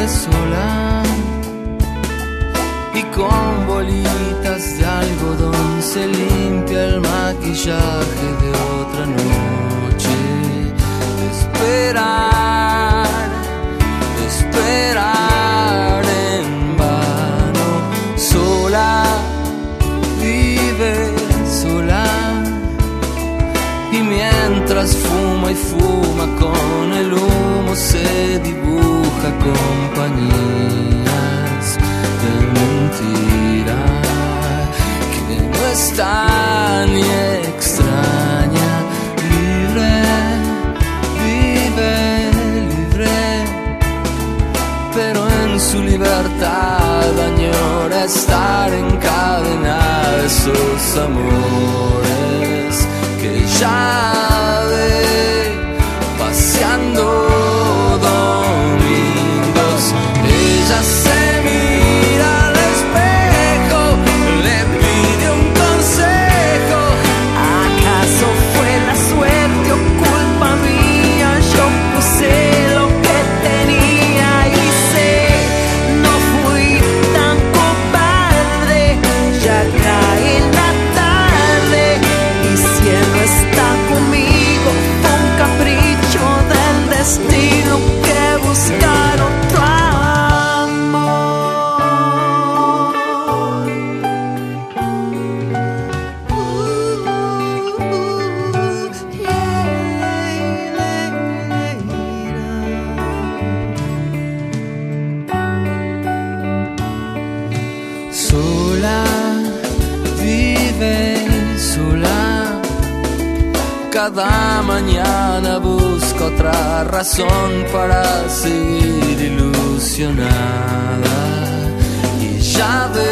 sola y con bolitas de algodón se limpia el maquillaje de otra noche. Esperar en vano. Sola, vive sola, y mientras fuma y fuma con el humo se dibuja compañías de mentira que no está ni extraña. Libre, vive libre, pero en su libertad añora estar encadenada a esos amores que ya ve paseando domingos. Ella se mira al espejo, le pide un consejo. ¿Acaso fue la suerte o culpa mía? Yo puse lo que tenía y sé, no fui tan cobarde. Ya cae la tarde y si él no está conmigo, fue un capricho del destino que buscar otro amor. Sola, vive sola, cada mañana busca otra razón para seguir ilusionada y ya ve